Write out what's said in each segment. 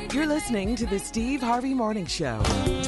You're listening to the Steve Harvey Morning Show.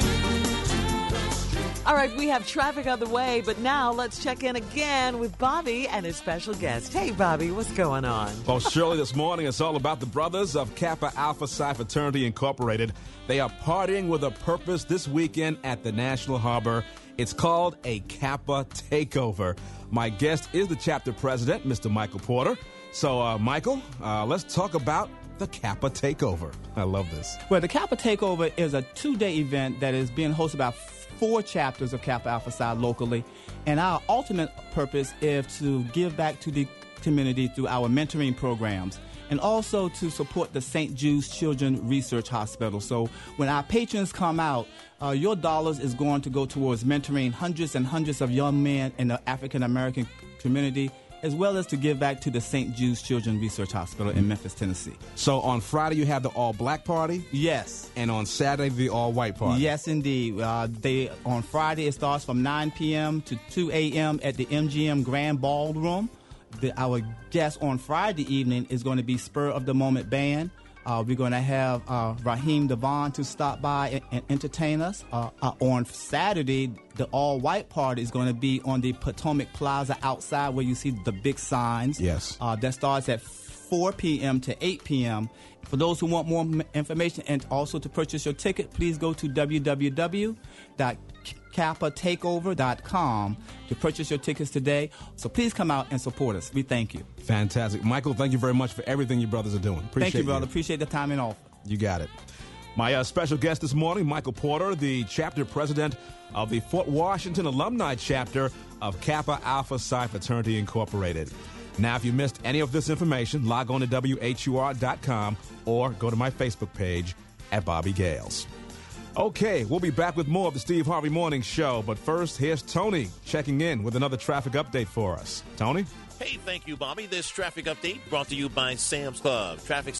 All right, we have traffic on the way, but now let's check in again with Bobby and his special guest. Hey, Bobby, what's going on? Well, Shirley, this morning it's all about the brothers of Kappa Alpha Psi Fraternity Incorporated. They are partying with a purpose this weekend at the National Harbor. It's called a Kappa Takeover. My guest is the chapter president, Mr. Michael Porter. So, Michael, let's talk about the Kappa Takeover. I love this. Well, the Kappa Takeover is a 2-day event that is being hosted by 4 chapters of Kappa Alpha Psi locally, and our ultimate purpose is to give back to the community through our mentoring programs and also to support the St. Jude's Children's Research Hospital. So when our patrons come out, your dollars is going to go towards mentoring hundreds and hundreds of young men in the African-American community, as well as to give back to the St. Jude's Children's Research Hospital in Memphis, Tennessee. So on Friday you have the all-black party? Yes. And on Saturday the all-white party? Yes, indeed. On Friday it starts from 9 p.m. to 2 a.m. at the MGM Grand Ballroom. Our guest on Friday evening is going to be Spur of the Moment Band. We're going to have Raheem Devon to stop by and entertain us. On Saturday, the all-white party is going to be on the Potomac Plaza outside where you see the big signs. Yes. That starts at 4 p.m. to 8 p.m. For those who want more information and also to purchase your ticket, please go to www.kappatakeover.com to purchase your tickets today. So please come out and support us. We thank you. Fantastic. Michael, thank you very much for everything you brothers are doing. Appreciate Thank you, brother. Appreciate the time and offer. You got it. My special guest this morning, Michael Porter, the chapter president of the Fort Washington alumni chapter of Kappa Alpha Psi Fraternity Incorporated. Now, if you missed any of this information, log on to WHUR.com or go to my Facebook page at Bobby Gales. Okay, we'll be back with more of the Steve Harvey Morning Show, but first, here's Tony checking in with another traffic update for us. Tony? Hey, thank you, Bobby. This traffic update brought to you by Sam's Club. Traffic